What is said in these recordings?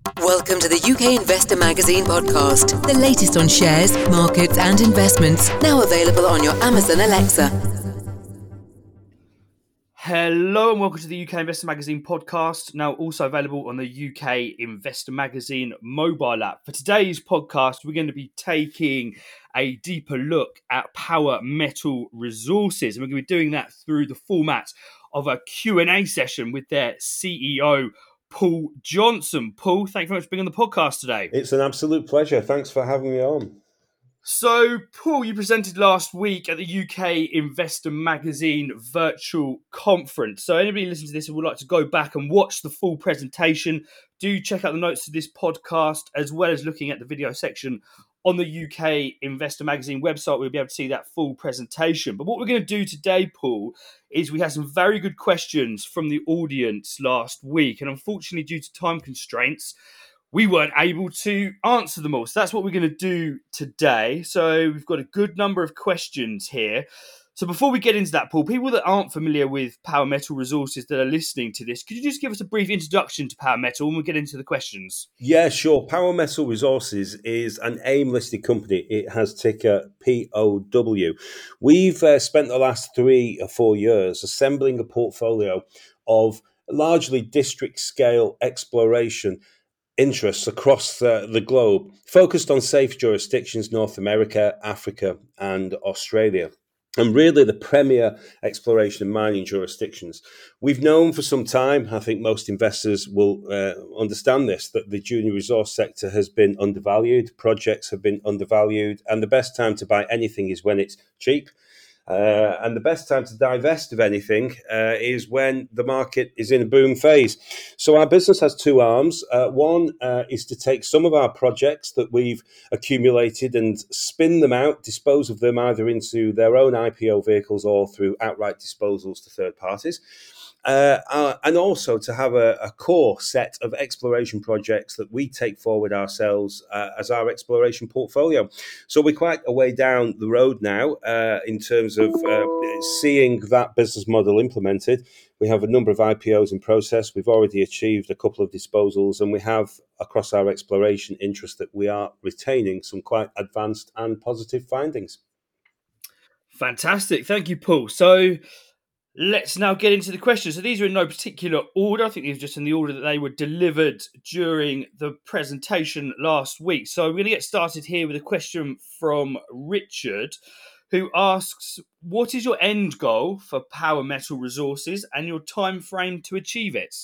Welcome to the UK Investor Magazine podcast, the latest on shares, markets and investments, now available on your Amazon Alexa. Hello and welcome to the UK Investor Magazine podcast, now also available on the UK Investor Magazine mobile app. For today's podcast, we're going to be taking a deeper look at Power Metal Resources, and we're going to be doing that through the format of a Q&A session with their CEO, Paul Johnson. Paul, thank you very much for being on the podcast today. It's an absolute pleasure. Thanks for having me on. So, Paul, you presented last week at the UK Investor Magazine virtual conference. So anybody listening to this who would like to go back and watch the full presentation, do check out the notes to this podcast, as well as looking at the video section on the UK Investor Magazine website. We'll be able to see that full presentation. But what we're going to do today, Paul, is we had some very good questions from the audience last week. And unfortunately, due to time constraints, we weren't able to answer them all. So that's what we're going to do today. So we've got a good number of questions here. So before we get into that, Paul, people that aren't familiar with Power Metal Resources that are listening to this, could you just give us a brief introduction to Power Metal and we'll get into the questions? Yeah, sure. Power Metal Resources is an AIM-listed company. It has ticker POW. We've spent the last 3 or 4 years assembling a portfolio of largely district-scale exploration interests across the globe, focused on safe jurisdictions, North America, Africa, and Australia. And really the premier exploration and mining jurisdictions. We've known for some time, I think most investors will understand this, that the junior resource sector has been undervalued, projects have been undervalued, and the best time to buy anything is when it's cheap. And the best time to divest of anything is when the market is in a boom phase. So our business has 2 arms. One is to take some of our projects that we've accumulated and spin them out, dispose of them either into their own IPO vehicles or through outright disposals to third parties. And also to have a core set of exploration projects that we take forward ourselves as our exploration portfolio. So we're quite a way down the road now in terms of seeing that business model implemented. We have a number of IPOs in process. We've already achieved a couple of disposals, and we have across our exploration interest that we are retaining some quite advanced and positive findings. Fantastic. Thank you, Paul. So let's now get into the questions. So these are in no particular order. I think these are just in the order that they were delivered during the presentation last week. So we're going to get started here with a question from Richard, who asks, what is your end goal for Power Metal Resources and your time frame to achieve it?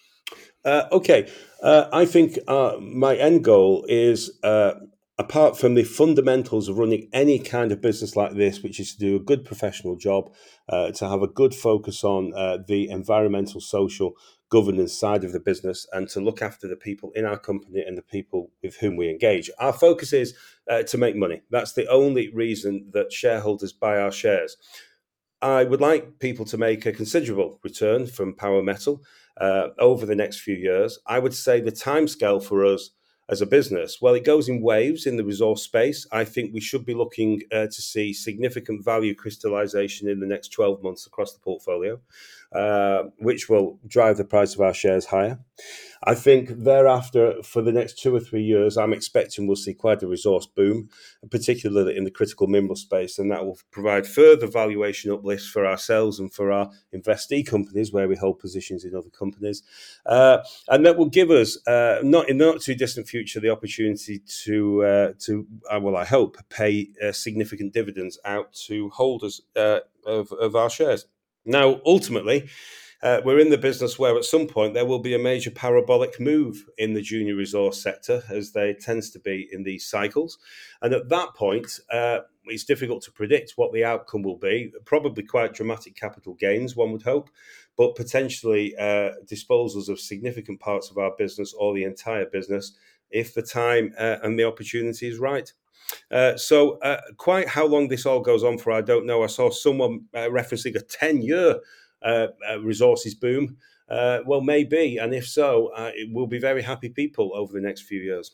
I think my end goal is, apart from the fundamentals of running any kind of business like this, which is to do a good professional job, to have a good focus on the environmental, social, governance side of the business, and to look after the people in our company and the people with whom we engage. Our focus is to make money. That's the only reason that shareholders buy our shares. I would like people to make a considerable return from Power Metal over the next few years. I would say the timescale for us as a business, well, it goes in waves in the resource space. I think we should be looking to see significant value crystallization in the next 12 months across the portfolio, which will drive the price of our shares higher. I think thereafter, for the next 2 or 3 years, I'm expecting we'll see quite a resource boom, particularly in the critical mineral space, and that will provide further valuation uplifts for ourselves and for our investee companies where we hold positions in other companies. And that will give us, not in the not too distant future, the opportunity to I hope, pay significant dividends out to holders of our shares. Now, ultimately, we're in the business where at some point there will be a major parabolic move in the junior resource sector, as there tends to be in these cycles. And at that point, it's difficult to predict what the outcome will be. Probably quite dramatic capital gains, one would hope, but potentially disposals of significant parts of our business or the entire business if the time and the opportunity is right. So quite how long this all goes on for, I don't know. I saw someone referencing a 10-year resources boom. Well, maybe. And if so, we'll be very happy people over the next few years.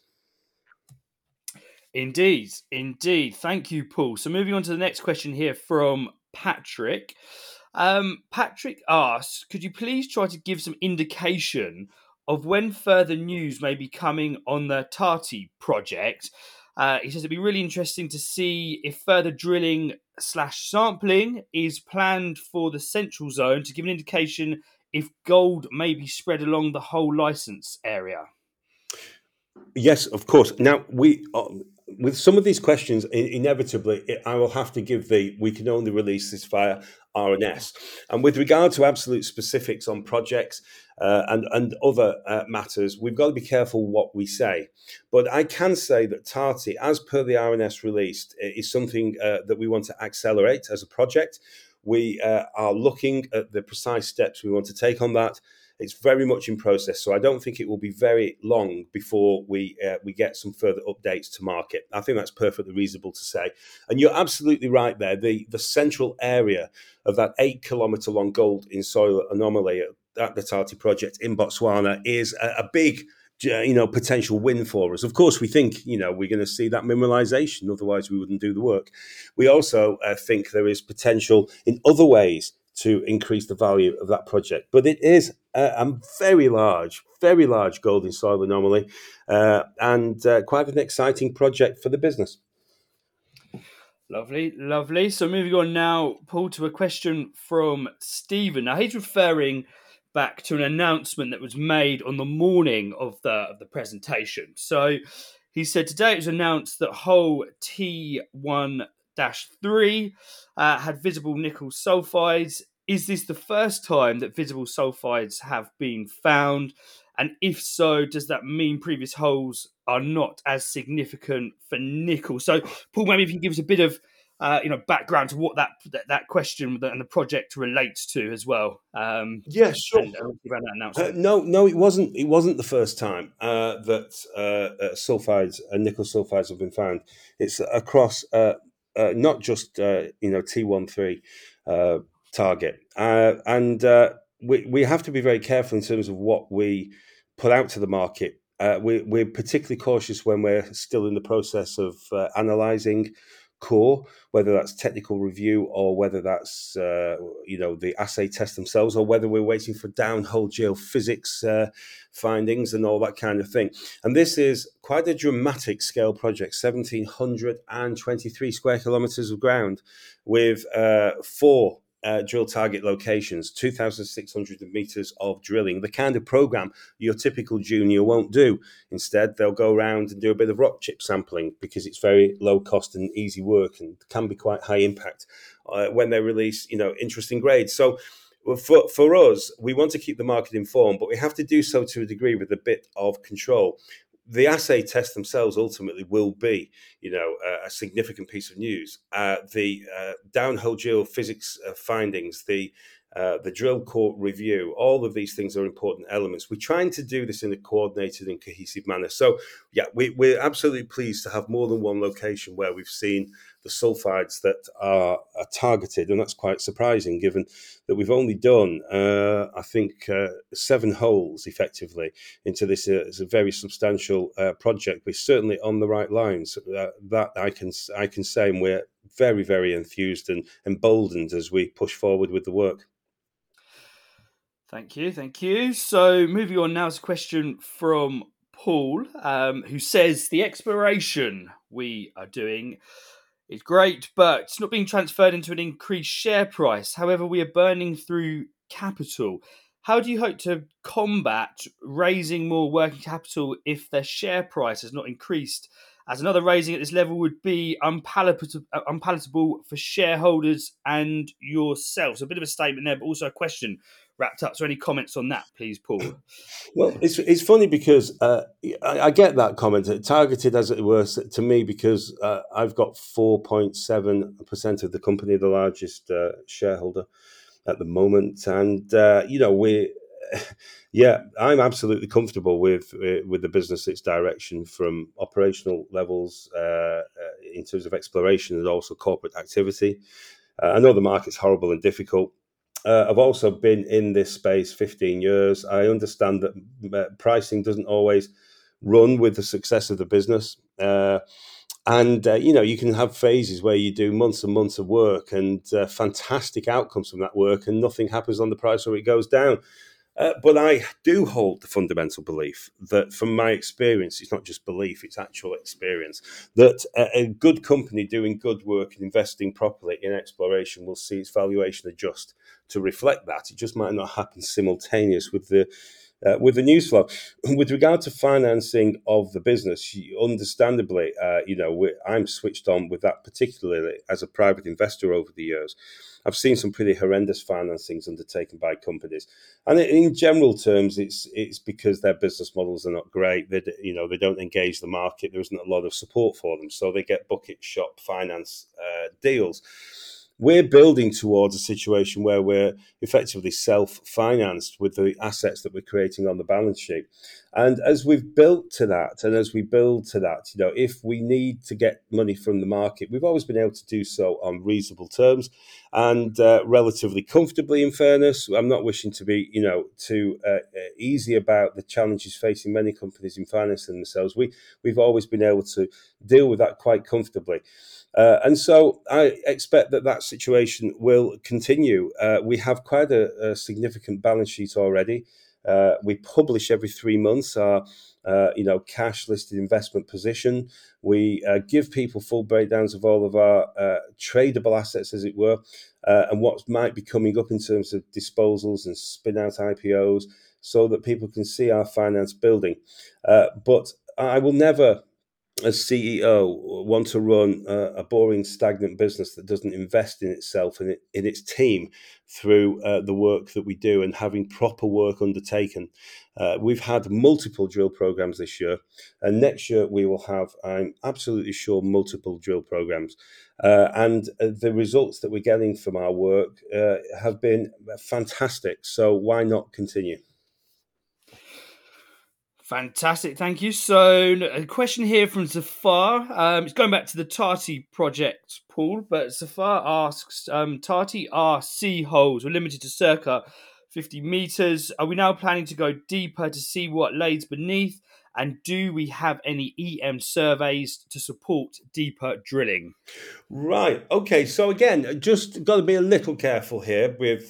Indeed. Thank you, Paul. So moving on to the next question here from Patrick. Patrick asks, could you please try to give some indication of when further news may be coming on the Tati project. He says it'd be really interesting to see if further drilling / sampling is planned for the central zone to give an indication if gold may be spread along the whole license area. Yes, of course. Now, with some of these questions, inevitably, I will have to give we can only release this via RNS. And with regard to absolute specifics on projects and other matters, we've got to be careful what we say. But I can say that Tati, as per the RNS released, is something that we want to accelerate as a project. We are looking at the precise steps we want to take on that. It's very much in process, so I don't think it will be very long before we get some further updates to market. I think that's perfectly reasonable to say. And you're absolutely right there. The central area of that 8-kilometre long gold in soil anomaly at the Tati project in Botswana is a big potential win for us. Of course, we think, we're going to see that mineralization, otherwise we wouldn't do the work. We also think there is potential in other ways to increase the value of that project. But it is a very large gold in soil anomaly and quite an exciting project for the business. Lovely. So moving on now, Paul, to a question from Stephen. Now, he's referring back to an announcement that was made on the morning of the presentation. So he said today it was announced that hole T1-3 had visible nickel sulfides. Is this the first time that visible sulfides have been found? And if so, does that mean previous holes are not as significant for nickel? So, Paul, maybe if you can give us a bit of background to what that question and the project relates to as well. Yeah, sure. And around that announcement. No, it wasn't. It wasn't the first time that sulfides and nickel sulfides have been found. It's across not just T13 target, and we have to be very careful in terms of what we put out to the market. We're particularly cautious when we're still in the process of analysing core, whether that's technical review or whether that's the assay test themselves, or whether we're waiting for downhole geophysics findings and all that kind of thing. And this is quite a dramatic scale project, 1,723 square kilometres of ground with 4 drill target locations, 2,600 meters of drilling, the kind of program your typical junior won't do. Instead, they'll go around and do a bit of rock chip sampling because it's very low cost and easy work and can be quite high impact when they release, interesting grades. So for us, we want to keep the market informed, but we have to do so to a degree with a bit of control. The assay tests themselves ultimately will be, a significant piece of news. The downhole geophysics findings, the drill core review, all of these things are important elements. We're trying to do this in a coordinated and cohesive manner. So, yeah, we're absolutely pleased to have more than one location where we've seen the sulfides that are targeted, and that's quite surprising given that we've only done, 7 holes effectively into this. It's a very substantial project. We're certainly on the right lines. That I can say, and we're very, very enthused and emboldened as we push forward with the work. Thank you. So moving on now is a question from Paul, who says the exploration we are doing is great, but it's not being transferred into an increased share price. However, we are burning through capital. How do you hope to combat raising more working capital if their share price has not increased, as another raising at this level would be unpalatable for shareholders and yourself? So a bit of a statement there, but also a question wrapped up. So any comments on that, please, Paul? Well, it's funny because I get that comment, targeted as it were, to me, because I've got 4.7% of the company, the largest shareholder at the moment. And, I'm absolutely comfortable with the business, its direction from operational levels in terms of exploration and also corporate activity. I know the market's horrible and difficult. I've also been in this space 15 years. I understand that pricing doesn't always run with the success of the business. You can have phases where you do months and months of work and fantastic outcomes from that work, and nothing happens on the price or it goes down. But I do hold the fundamental belief that, from my experience, it's not just belief, it's actual experience, that a good company doing good work and investing properly in exploration will see its valuation adjust to reflect that. It just might not happen simultaneous with the news flow. With regard to financing of the business, understandably, I'm switched on with that, particularly as a private investor over the years. I've seen some pretty horrendous financings undertaken by companies, and in general terms, it's because their business models are not great. They don't engage the market. There isn't a lot of support for them, so they get bucket shop finance deals. We're building towards a situation where we're effectively self-financed with the assets that we're creating on the balance sheet. And as we've built to that, and as we build to that, if we need to get money from the market, we've always been able to do so on reasonable terms and relatively comfortably, in fairness. I'm not wishing to be, too easy about the challenges facing many companies in financing themselves. We've always been able to deal with that quite comfortably. And so I expect that situation will continue. We have quite a significant balance sheet already. We publish every 3 months our cash listed investment position. We give people full breakdowns of all of our tradable assets, as it were, and what might be coming up in terms of disposals and spin out IPOs, so that people can see our finance building. But I will never, as CEO, want to run a boring, stagnant business that doesn't invest in itself and in its team through the work that we do and having proper work undertaken. We've had multiple drill programs this year, and next year we will have, I'm absolutely sure, multiple drill programs. And the results that we're getting from our work have been fantastic. So why not continue? Fantastic, thank you. So, a question here from Zafar. It's going back to the Tati project, Paul. But Zafar asks, Tati RC holes were limited to circa 50 meters. Are we now planning to go deeper to see what lays beneath? And do we have any EM surveys to support deeper drilling? Right. Okay. So again, just got to be a little careful here with,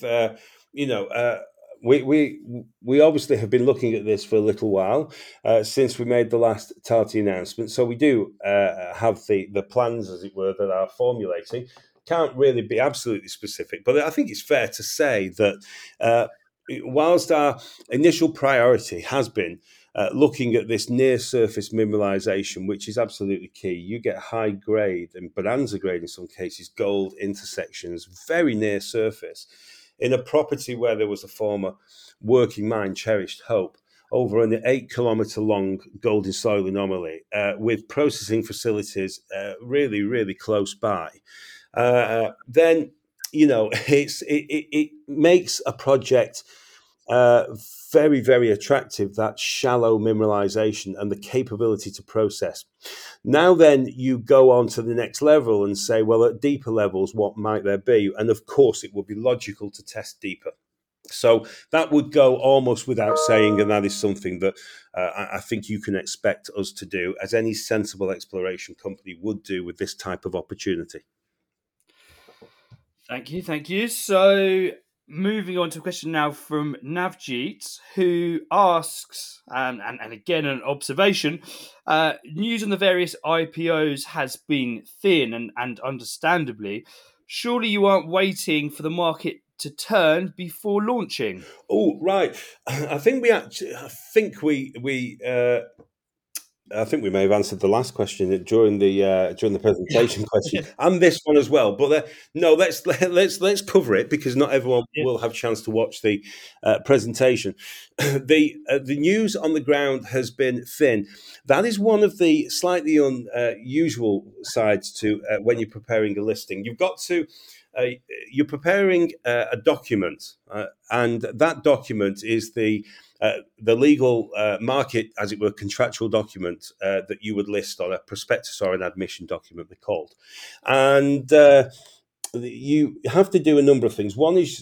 we obviously have been looking at this for a little while since we made the last Tati announcement. So we do have the plans, as it were, that are formulating. Can't really be absolutely specific, but I think it's fair to say that whilst our initial priority has been looking at this near surface mineralization, which is absolutely key. You get high grade and bonanza grade in some cases, gold intersections very near surface in a property where there was a former working mine, Cherished Hope, over an 8 kilometre long gold in soil anomaly with processing facilities really, really close by. Then, it makes a project very, very attractive, that shallow mineralization and the capability to process. Now then you go on to the next level and say, well, at deeper levels, what might there be? And of course, it would be logical to test deeper. So that would go almost without saying, and that is something that I think you can expect us to do, as any sensible exploration company would do with this type of opportunity. Thank you. So, moving on to a question now from Navjeet, who asks, and again an observation, news on the various IPOs has been thin and understandably. Surely you aren't waiting for the market to turn before launching? Oh, right. I think we may have answered the last question during the presentation question, and this one as well. But no, let's cover it, because not everyone will have a chance to watch the presentation. The news on the ground has been thin. That is one of the slightly unusual sides to when you're preparing a listing. You're preparing a document, and that document is the legal market, as it were, contractual document that you would list on a prospectus or an admission document, they're called. And you have to do a number of things. One is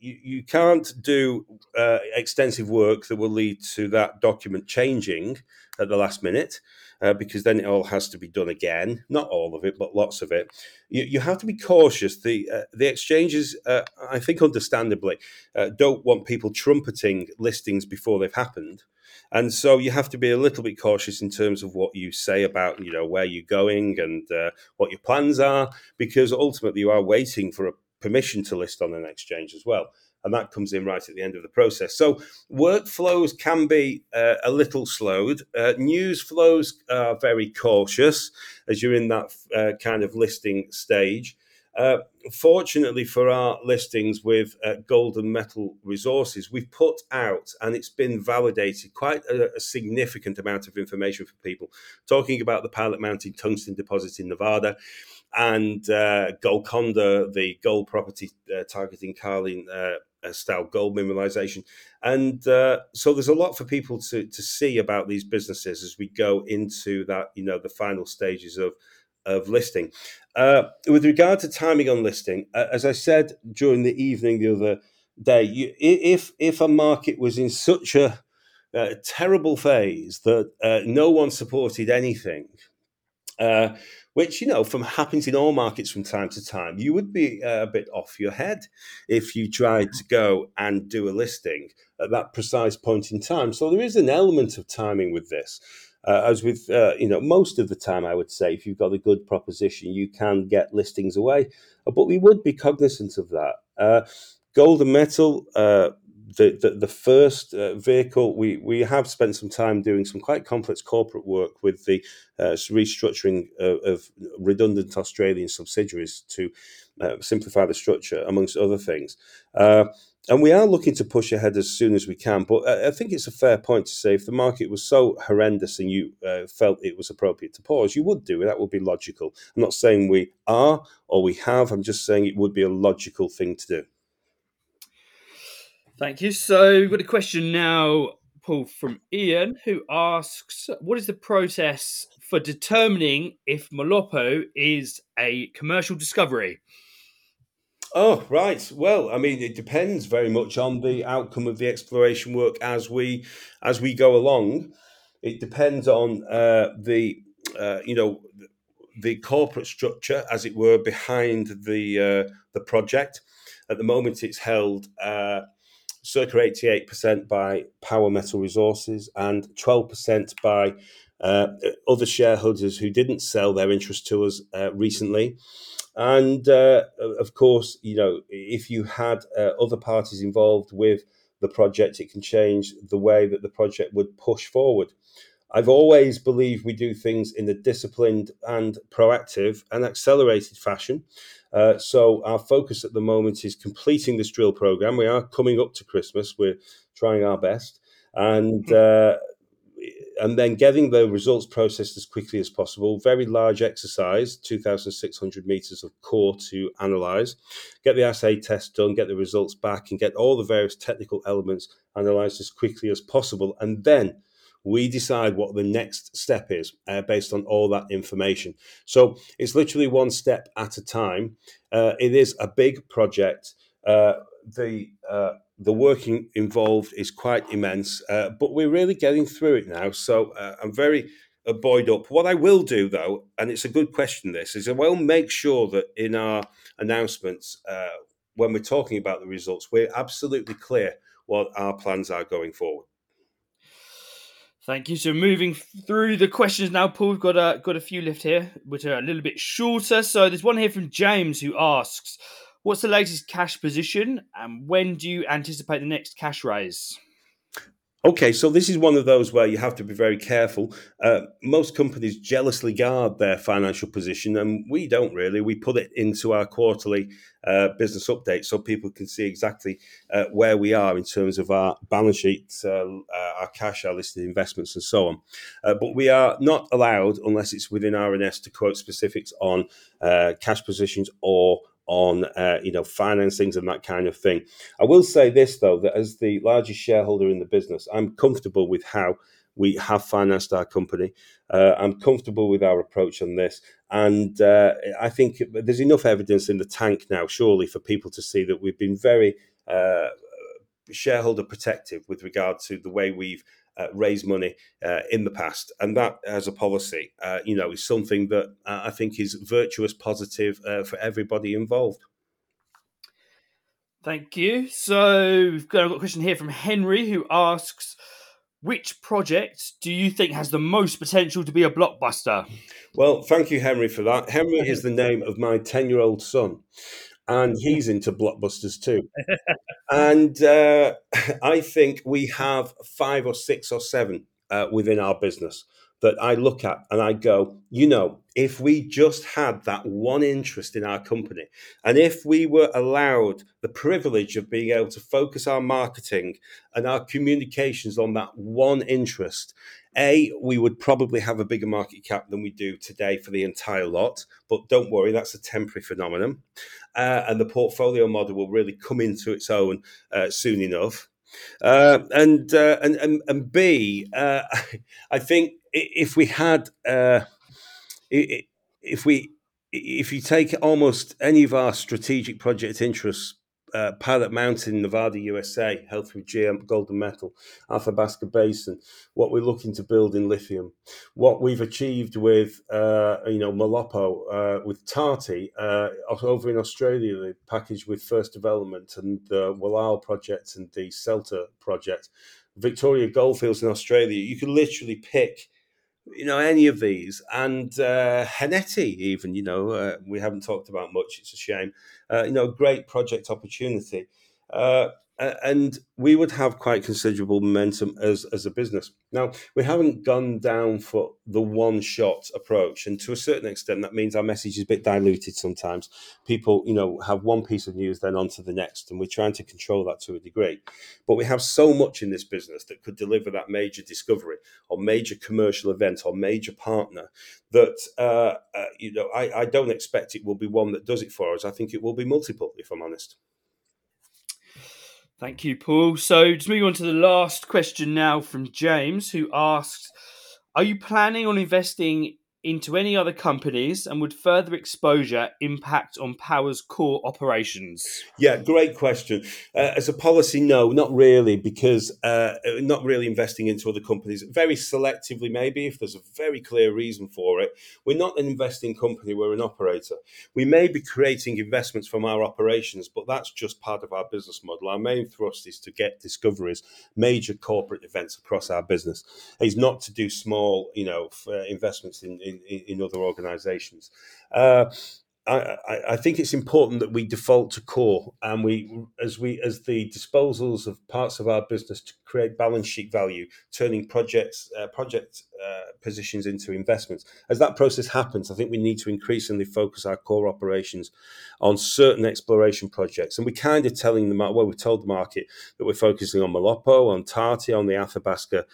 you can't do extensive work that will lead to that document changing at the last minute, because then it all has to be done again. Not all of it, but lots of it. You have to be cautious. The exchanges, I think understandably, don't want people trumpeting listings before they've happened. And so you have to be a little bit cautious in terms of what you say about, where you're going and what your plans are, because ultimately you are waiting for a permission to list on an exchange as well. And that comes in right at the end of the process. So workflows can be a little slowed. News flows are very cautious as you're in that kind of listing stage. Fortunately for our listings with Golden Metal Resources, we've put out, and it's been validated, quite a significant amount of information for people, talking about the Pilot Mountain tungsten deposit in Nevada, and Golconda, the gold property targeting Carlin style gold mineralization. And so there's a lot for people to see about these businesses as we go into that, the final stages of listing. With regard to timing on listing, as I said during the evening the other day, if a market was in such a terrible phase that no one supported anything, which, from happens in all markets from time to time, you would be a bit off your head if you tried to go and do a listing at that precise point in time. So there is an element of timing with this. As with, most of the time, I would say, if you've got a good proposition, you can get listings away. But we would be cognizant of that. Golden Metal, the first vehicle, we have spent some time doing some quite complex corporate work with the restructuring of redundant Australian subsidiaries to simplify the structure, amongst other things. And we are looking to push ahead as soon as we can. But I think it's a fair point to say if the market was so horrendous and you felt it was appropriate to pause, you would do it. That would be logical. I'm not saying we are or we have. I'm just saying it would be a logical thing to do. Thank you. So we've got a question now, Paul, from Ian, who asks, what is the process for determining if Molopo is a commercial discovery? Oh, right. Well, I mean, it depends very much on the outcome of the exploration work as we go along. It depends on the corporate structure, as it were, behind the project. At the moment, it's held circa 88% by Power Metal Resources and 12% by other shareholders who didn't sell their interest to us recently. And of course, if you had other parties involved with the project, it can change the way that the project would push forward. I've always believed we do things in a disciplined and proactive and accelerated fashion. So our focus at the moment is completing this drill program. We are coming up to Christmas. We're trying our best. And then getting the results processed as quickly as possible. Very large exercise, 2,600 meters of core to analyze. Get the assay test done, get the results back, and get all the various technical elements analyzed as quickly as possible. And then we decide what the next step is based on all that information. So it's literally one step at a time. It is a big project. The working involved is quite immense, but we're really getting through it now. So I'm very buoyed up. What I will do, though, and it's a good question, this, is I will make sure that in our announcements, when we're talking about the results, we're absolutely clear what our plans are going forward. Thank you. So moving through the questions now, Paul, we've got a few left here, which are a little bit shorter. So there's one here from James who asks, what's the latest cash position and when do you anticipate the next cash raise? Okay, so this is one of those where you have to be very careful. Most companies jealously guard their financial position, and we don't really. We put it into our quarterly business update so people can see exactly where we are in terms of our balance sheets, our cash, our listed investments, and so on. But we are not allowed, unless it's within RNS, to quote specifics on cash positions or on financings and that kind of thing. I will say this, though, that as the largest shareholder in the business, I'm comfortable with how we have financed our company. I'm comfortable with our approach on this. And I think there's enough evidence in the tank now, surely, for people to see that we've been very shareholder protective with regard to the way we've raised money in the past. And that, as a policy, is something that I think is virtuous, positive for everybody involved. Thank you. So we've got a question here from Henry, who asks, which project do you think has the most potential to be a blockbuster? Well, thank you, Henry, for that. Henry is the name of my 10-year-old son, and he's into blockbusters too. And I think we have 5 or 6 or 7 within our business that I look at and I go, if we just had that one interest in our company, and if we were allowed the privilege of being able to focus our marketing and our communications on that one interest, we would probably have a bigger market cap than we do today for the entire lot. But don't worry, that's a temporary phenomenon. And the portfolio model will really come into its own soon enough. And B, I think if we had, if you take almost any of our strategic project interests, Pilot Mountain, Nevada, USA, Health with GM, Golden Metal, Athabasca Basin, what we're looking to build in lithium, what we've achieved with, Malopo, with Tati, over in Australia, the package with First Development and the Wallal project and the Celta project, Victoria Goldfields in Australia. You could literally pick any of these, and Heneti even, we haven't talked about much, it's a shame, great project opportunity. And we would have quite considerable momentum as a business. Now, we haven't gone down for the one-shot approach, and to a certain extent, that means our message is a bit diluted sometimes. People, have one piece of news, then on to the next, and we're trying to control that to a degree. But we have so much in this business that could deliver that major discovery or major commercial event or major partner that, I don't expect it will be one that does it for us. I think it will be multiple, if I'm honest. Thank you, Paul. So just moving on to the last question now from James, who asks, are you planning on investing into any other companies, and would further exposure impact on Power's core operations? Yeah, great question. As a policy, no, not really, because not really investing into other companies. Very selectively, maybe, if there's a very clear reason for it. We're not an investing company, we're an operator. We may be creating investments from our operations, but that's just part of our business model. Our main thrust is to get discoveries, major corporate events across our business. It's not to do small, investments in other organizations. I think it's important that we default to core, and as the disposals of parts of our business to create balance sheet value, turning project positions into investments. As that process happens, I think we need to increasingly focus our core operations on certain exploration projects. And we're kind of telling the market, we've told the market that we're focusing on Malopo, on Tati, on the Athabasca,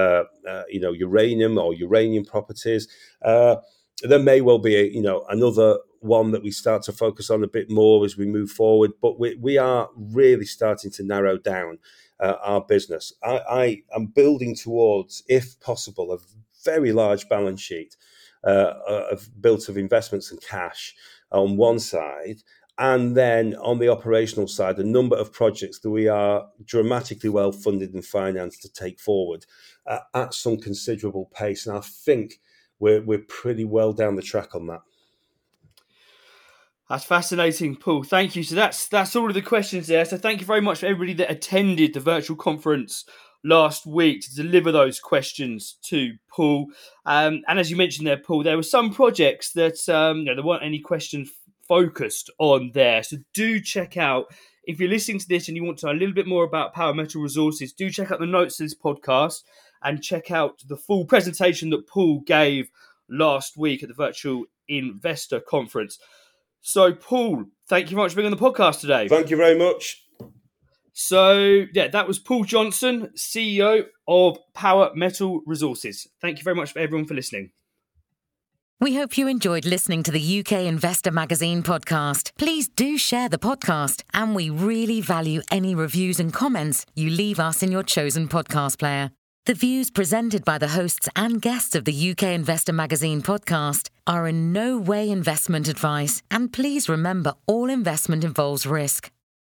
uranium properties. There may well be another one that we start to focus on a bit more as we move forward, but we are really starting to narrow down our business. I am building towards, if possible, a very large balance sheet built of investments and cash on one side, and then on the operational side, a number of projects that we are dramatically well funded and financed to take forward at some considerable pace. And I think we're pretty well down the track on that. That's fascinating, Paul. Thank you. So that's all of the questions there. So thank you very much for everybody that attended the virtual conference last week to deliver those questions to Paul. And as you mentioned there, Paul, there were some projects that there weren't any questions focused on there. So do check out, if you're listening to this and you want to know a little bit more about Power Metal Resources, do check out the notes of this podcast and check out the full presentation that Paul gave last week at the Virtual Investor Conference. So, Paul, thank you very much for being on the podcast today. Thank you very much. So, that was Paul Johnson, CEO of Power Metal Resources. Thank you very much for everyone for listening. We hope you enjoyed listening to the UK Investor Magazine podcast. Please do share the podcast, and we really value any reviews and comments you leave us in your chosen podcast player. The views presented by the hosts and guests of the UK Investor Magazine podcast are in no way investment advice, and please remember all investment involves risk.